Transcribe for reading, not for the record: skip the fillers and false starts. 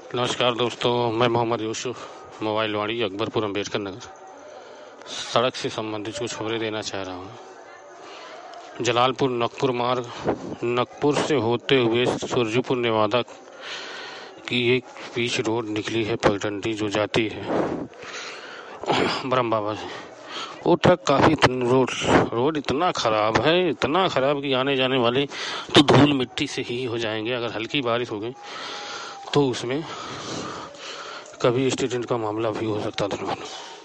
नमस्कार दोस्तों, मैं मोहम्मद यूसुफ मोबाइल वाड़ी अकबरपुर अम्बेडकर नगर सड़क से संबंधित कुछ खबरें देना चाह रहा हूँ। जलालपुर नकपुर मार्ग नकपुर से होते हुए सुरजपुर नेवादा की एक बीच रोड निकली है पगडंडी जो जाती है ब्रह्म बाबा से। वो ट्रक काफ़ी रोड इतना ख़राब है, इतना ख़राब कि आने जाने वाले तो धूल मिट्टी से ही हो जाएंगे। अगर हल्की बारिश हो गई तो उसमें कभी एक्सीडेंट का मामला भी हो सकता था।